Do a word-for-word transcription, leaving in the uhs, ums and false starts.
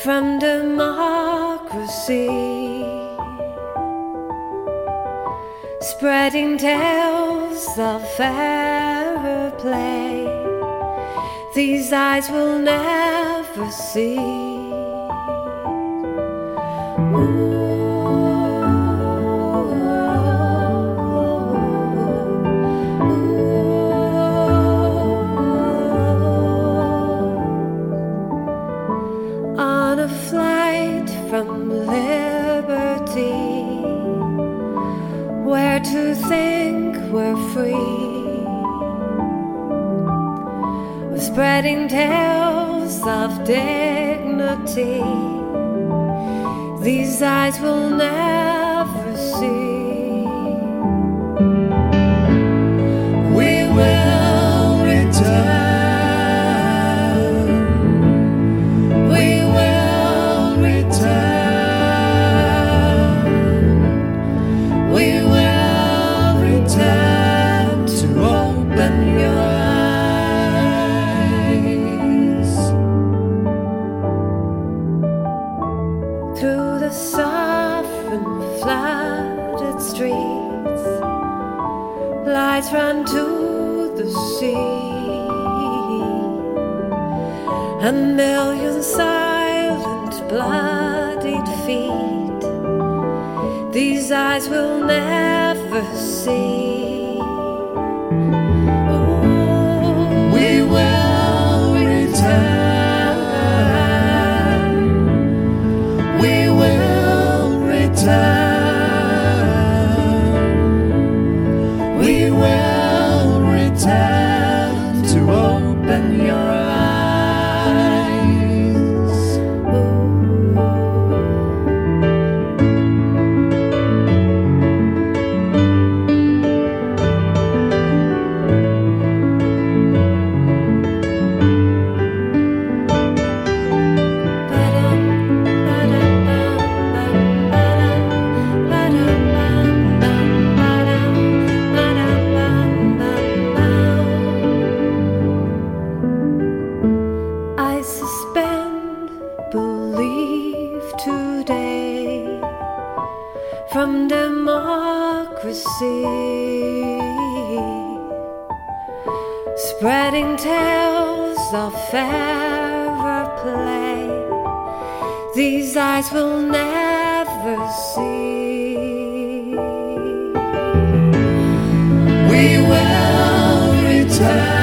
from democracy, spreading tales of fairer play these eyes will never see. Ooh. On a flight from liberty, where to think we're free, we're spreading tales of dignity these eyes will never see. We will return. Through the sovereign flooded streets, lights run to the sea, a million silent bloodied feet these eyes will never see. Oh, we will return. We will return to open your eyes. I suspend belief today from democracy, spreading tales of fairer play these eyes will never see. We will return.